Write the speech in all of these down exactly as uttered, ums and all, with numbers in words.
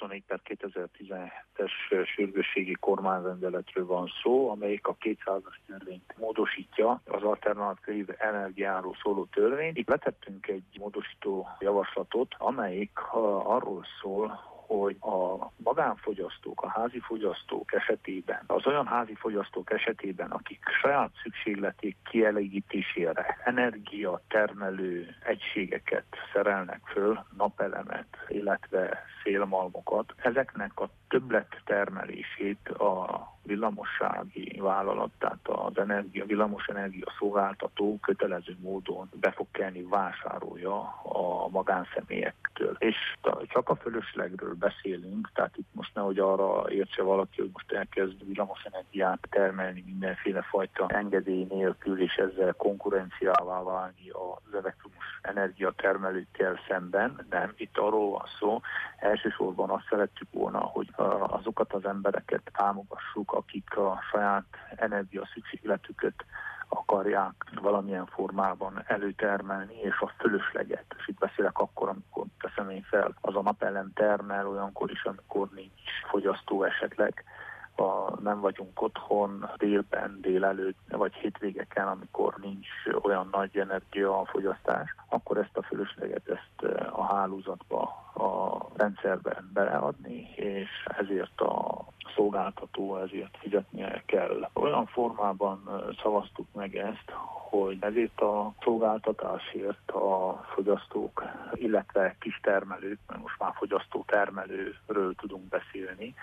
huszonnégy per kétezer-tizenhetes sürgősségi kormányrendeletről van szó, amelyik a kétszázas törvényt módosítja, az alternatív energiáról szóló törvényt. Itt letettünk egy módosító javaslatot, amelyik arról szól, hogy a magánfogyasztók, a házi fogyasztók esetében, az olyan házi fogyasztók esetében, akik saját szükségleték kielégítésére energiatermelő egységeket szerelnek föl, napelemet, illetve szélmalmokat, ezeknek a többlettermelését a villamossági vállalat, tehát az energia, villamosenergia szolgáltató kötelező módon be fog kelni, vásárolja a magánszemélyektől. És csak a fölöslegről beszélünk, tehát itt most nehogy arra értse valaki, hogy most elkezd villamosenergiát termelni mindenféle fajta engedély nélkül, és ezzel konkurenciává válni az elektromos energiatermelőkkel szemben. Nem, itt arról van szó, elsősorban azt szeretjük volna, hogy azokat az embereket támogassuk, akik a saját energia szükségletüket akarják valamilyen formában előtermelni, és a fölösleget. És itt beszélek akkor, amikor teszem én fel, az a napelem termel, olyankor is, amikor nincs fogyasztó esetleg, a, nem vagyunk otthon délben, délelőtt, vagy hétvégeken, amikor nincs olyan nagy energiafogyasztás, akkor ezt a fölösleget, ezt a hálózatba, a rendszerben beleadni, és ezért a szolgáltató ezért fizetnie kell. Olyan formában szavaztuk meg ezt, hogy ezért a szolgáltatásért a fogyasztók, illetve kistermelők, mert most már fogyasztó-termelőről tudunk beszélni,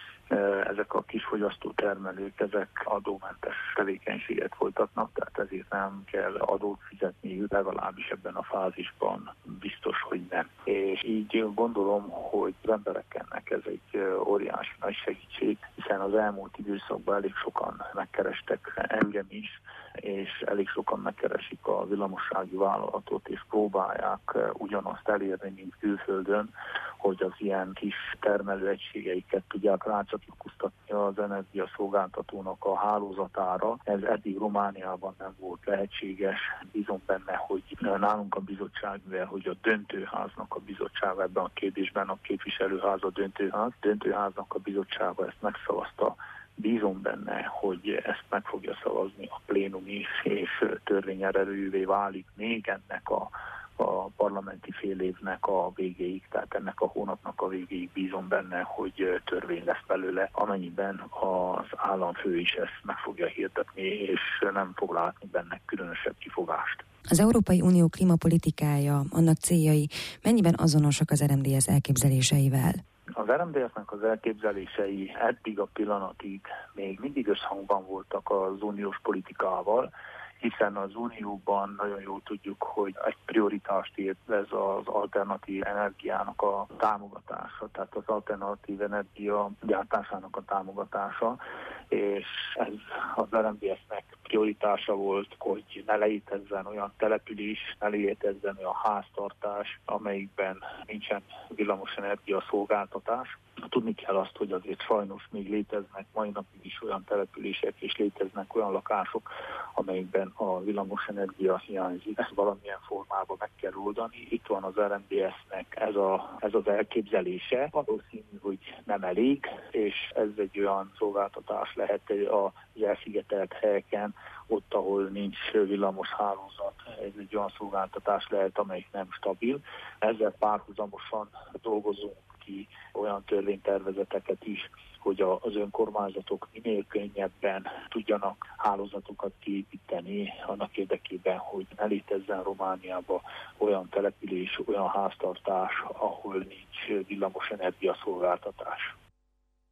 ezek a kisfogyasztó termelők, ezek adómentes tevékenységet folytatnak, tehát ezért nem kell adót fizetni, legalábbis ebben a fázisban biztos, hogy nem. És így gondolom, hogy az embereknek ez egy óriási nagy segítség, hiszen az elmúlt időszakban elég sokan megkerestek engem is, és elég sokan megkeresik a villamossági vállalatot, és próbálják ugyanazt elérni, mint külföldön, hogy az ilyen kis termelőegységeiket tudják rácsatlakoztatni az energiaszolgáltatónak a hálózatára. Ez eddig Romániában nem volt lehetséges. Bízom benne, hogy nálunk a bizottság, mivel hogy a döntőháznak a bizottsága ebben a kérdésben, a képviselőház a döntőház, döntőháznak a bizottsága ezt megszavazta. Bízom benne, hogy ezt meg fogja szavazni a plénum is, és törvényerejűvé válik még ennek a a parlamenti fél évnek a végéig, tehát ennek a hónapnak a végéig bízom benne, hogy törvény lesz belőle, amennyiben az államfő is ezt meg fogja hirdetni, és nem fog látni benne különösebb kifogást. Az Európai Unió klímapolitikája, annak céljai mennyiben azonosak az er em dé es elképzeléseivel? Az er em dé es-nek az elképzelései eddig a pillanatig még mindig összhangban voltak az uniós politikával, hiszen az Unióban nagyon jól tudjuk, hogy egy prioritást ért ez az alternatív energiának a támogatása, tehát az alternatív energia gyártásának a támogatása, és ez az er em dé es-nek prioritása volt, hogy ne létezzen olyan település, ne létezzen olyan háztartás, amelyikben nincsen villamosenergia szolgáltatás. Tudni kell azt, hogy azért sajnos még léteznek mai napig is olyan települések, és léteznek olyan lakások, amelyekben a villamosenergia hiányzik. Ezt valamilyen formában meg kell oldani. Itt van az er em dé es-nek ez, a, ez az elképzelése. Valószínű, hogy nem elég, és ez egy olyan szolgáltatás lehet az elszigetelt helyeken, ott, ahol nincs villamos hálózat, ez egy olyan szolgáltatás lehet, amelyik nem stabil. Ezzel párhuzamosan dolgozunk ki olyan törvénytervezeteket is, hogy az önkormányzatok minél könnyebben tudjanak hálózatokat kiépíteni annak érdekében, hogy ne létezzen Romániában olyan település, olyan háztartás, ahol nincs villamosenergia szolgáltatás.